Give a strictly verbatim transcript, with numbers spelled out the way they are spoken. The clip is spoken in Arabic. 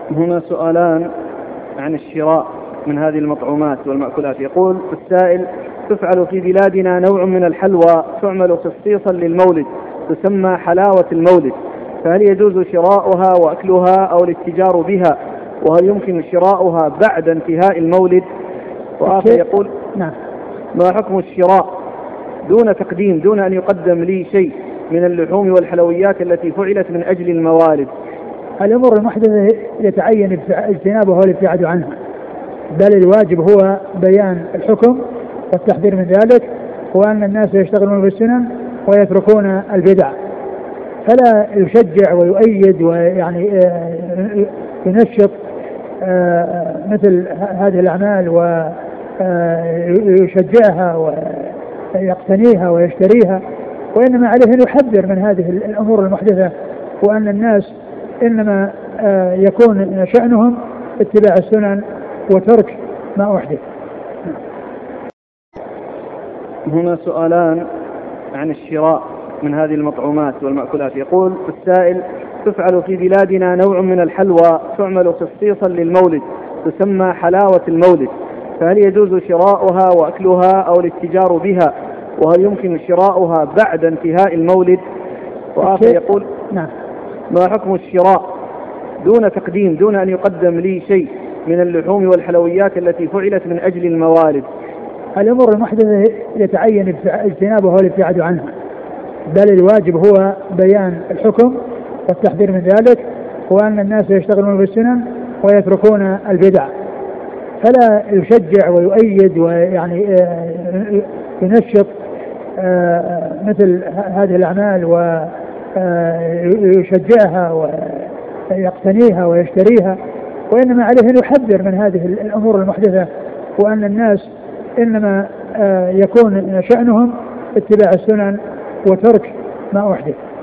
هنا سؤالان عن الشراء من هذه المطعومات والمأكولات. يقول السائل: تفعل في بلادنا نوع من الحلوى تعمل خصيصا للمولد تسمى حلاوة المولد، فهل يجوز شراؤها وأكلها أو الاتجار بها؟ وهل يمكن شراؤها بعد انتهاء المولد؟ وآخر يقول: نعم. ما حكم الشراء دون تقديم دون أن يقدم لي شيء من اللحوم والحلويات التي فعلت من أجل الموالد؟ الأمور المحدثة يتعين اجتنابها والابتعاد عنها، بل الواجب هو بيان الحكم والتحذير من ذلك، وأن الناس يشتغلون بالسنن ويتركون البدع، فلا يشجع ويؤيد ويعني ينشط مثل هذه الأعمال ويشجعها ويقتنيها ويشتريها، وإنما عليه أن يحذر من هذه الأمور المحدثة، وأن الناس إنما يكون شأنهم اتباع السنن وترك ما أحدث. هنا سؤالان عن الشراء من هذه المطعومات والمأكولات. يقول السائل: تفعل في بلادنا نوع من الحلوى تعمل خصيصا للمولد تسمى حلاوة المولد، فهل يجوز شراؤها وأكلها أو الاتجار بها؟ وهل يمكن شراؤها بعد انتهاء المولد؟ وآخر يقول: نعم. ما حكم الشراء دون تقديم دون أن يقدم لي شيء من اللحوم والحلويات التي فعلت من أجل الموالد؟ الأمور المحدثة يتعين اجتنابها والابتعاد عنها، بل الواجب هو بيان الحكم والتحذير من ذلك، وأن الناس يشتغلون بالسنن ويتركون البدع، فلا يشجع ويؤيد ويعني ينشط مثل هذه الأعمال ويشجعها ويقتنيها ويشتريها، وإنما عليه أن يحذر من هذه الأمور المحدثة، وأن الناس إنما يكون شأنهم اتباع السنن وترك ما أحدث.